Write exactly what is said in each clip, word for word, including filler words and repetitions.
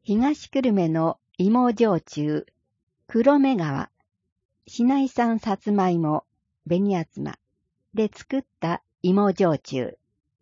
東久留米の芋焼酎、黒目川、市内産さつまいも、紅あつまで作った芋焼酎。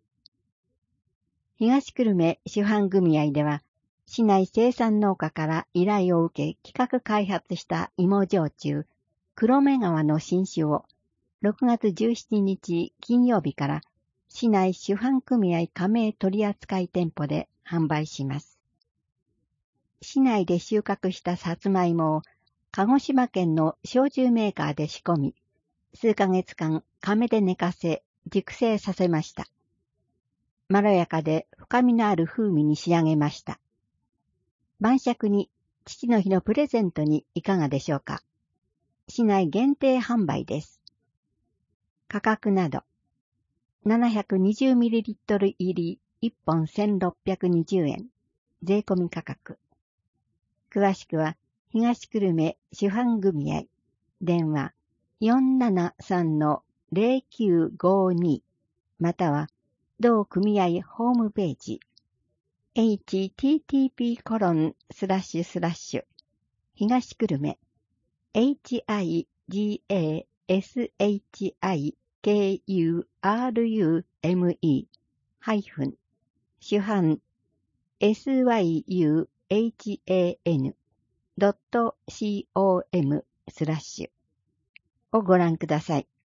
東久留米酒販組合では、市内生産農家から依頼を受け企画開発した芋焼酎、黒目川の新酒を、ろくがつじゅうしちにち金曜日から市内酒販組合加盟取扱店舗で販売します。市内で収穫したさつまいもを鹿児島県の焼酎メーカーで仕込み、数ヶ月間甕で寝かせ、熟成させました。まろやかで深みのある風味に仕上げました。晩酌に父の日のプレゼントにいかがでしょうか。市内限定販売です。価格など、ななひゃくにじゅうミリリットル 入りいっぽんせんろっぴゃくにじゅうえん、税込み価格。詳しくは、東久留米酒販組合、電話 よんななさんのぜろきゅうごに または、同組合ホームページ、エイチティーティーピーコロンスラッシュスラッシュ東久留米 エイチアイジエーエスエイチアイケーユーアールユーエムイー ハイフン酒販 エスワイユーエイチエーエヌ ドットコム スラッシュをご覧ください。